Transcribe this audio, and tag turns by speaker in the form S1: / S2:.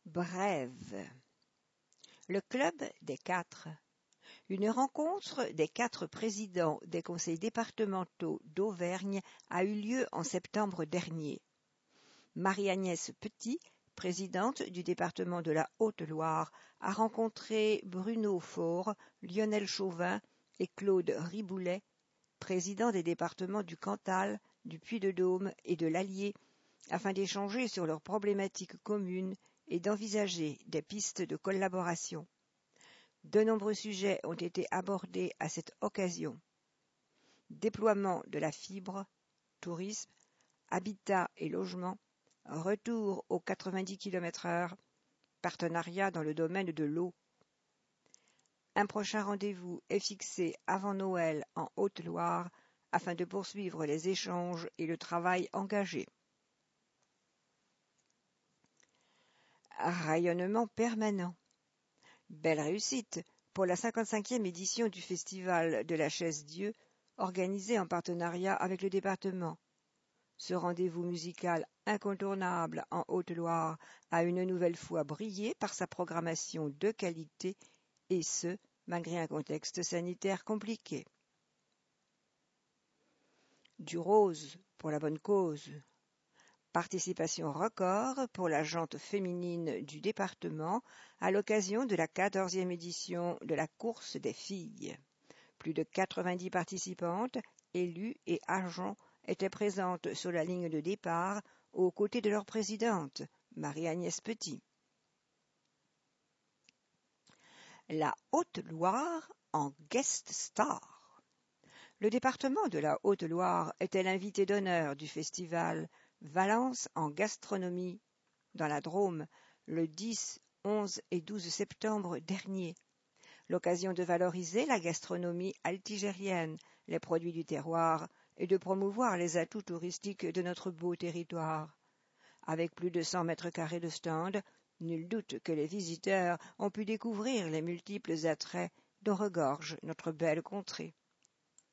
S1: Brève. Le Club des Quatre. Une rencontre des 4 présidents des conseils départementaux d'Auvergne a eu lieu en septembre dernier. Marie-Agnès Petit, présidente du département de la Haute-Loire, a rencontré Bruno Faure, Lionel Chauvin et Claude Riboulet, présidents des départements du Cantal, du Puy-de-Dôme et de l'Allier, afin d'échanger sur leurs problématiques communes et d'envisager des pistes de collaboration. De nombreux sujets ont été abordés à cette occasion. Déploiement de la fibre, tourisme, habitat et logement, retour aux 90 km/h, partenariat dans le domaine de l'eau. Un prochain rendez-vous est fixé avant Noël en Haute-Loire afin de poursuivre les échanges et le travail engagé. Rayonnement permanent. Belle réussite pour la 55e édition du Festival de la Chaise-Dieu, organisé en partenariat avec le département. Ce rendez-vous musical incontournable en Haute-Loire a une nouvelle fois brillé par sa programmation de qualité, et ce, malgré un contexte sanitaire compliqué. Du rose pour la bonne cause. Participation record pour la jante féminine du département à l'occasion de la 14e édition de la course des filles. Plus de 90 participantes, élues et agents étaient présentes sur la ligne de départ aux côtés de leur présidente, Marie-Agnès Petit. La Haute-Loire en guest star. Le département de la Haute-Loire était l'invité d'honneur du festival Valence en gastronomie dans la Drôme le 10, 11 et 12 septembre dernier. L'occasion de valoriser la gastronomie altigérienne, les produits du terroir et de promouvoir les atouts touristiques de notre beau territoire. Avec plus de 100 mètres carrés de stand, nul doute que les visiteurs ont pu découvrir les multiples attraits dont regorge notre belle contrée.